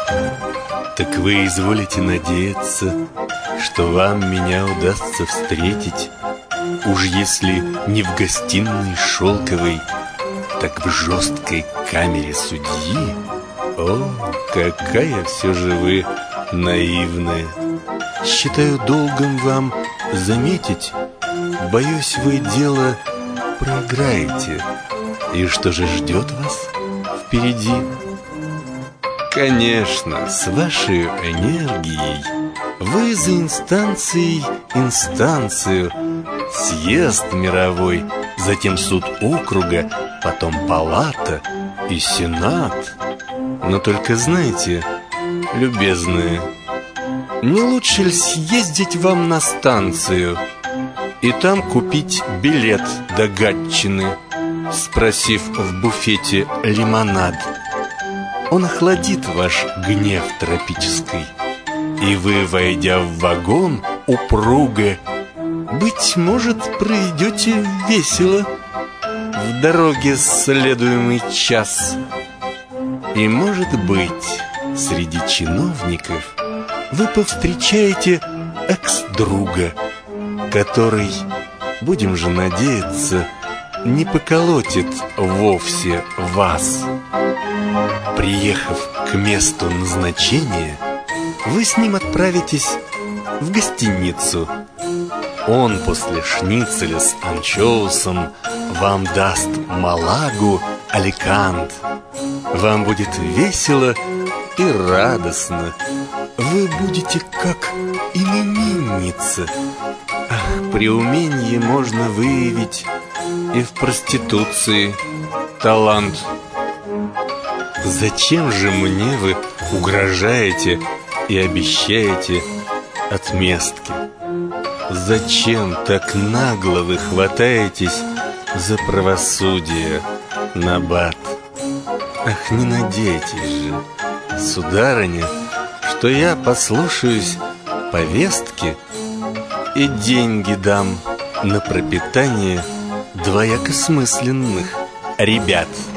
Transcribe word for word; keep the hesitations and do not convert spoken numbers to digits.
Так вы изволите надеяться, что вам меня удастся встретить, уж если не в гостиной шелковой, так в жесткой камере судьи? О, какая все же вы наивная! Считаю долгом вам заметить, боюсь, вы дело проиграете. И что же ждет вас впереди? Конечно, с вашей энергией вы за инстанцией инстанцию, съезд мировой, затем суд округа, потом палата и сенат. Но только знайте, любезные, не лучше ли съездить вам на станцию и там купить билет до Гатчины, спросив в буфете лимонад? Он охладит ваш гнев тропический, и вы, войдя в вагон упруго, быть может, проведете весело в дороге следуемый час. И, может быть, среди чиновников вы повстречаете экс-друга, который, будем же надеяться, не поколотит вовсе вас. Приехав к месту назначения, вы с ним отправитесь в гостиницу. Он после шницеля с анчоусом вам даст Малагу Аликант. Вам будет весело и радостно. Вы будете как именинница. Ах, при умении можно выявить и в проституции талант. Зачем же мне вы угрожаете и обещаете отместки? Зачем так нагло вы хватаетесь за правосудие, Набат? Ах, не надейтесь же, сударыня, что я послушаюсь повестки и деньги дам на пропитание двоякосмысленных ребят.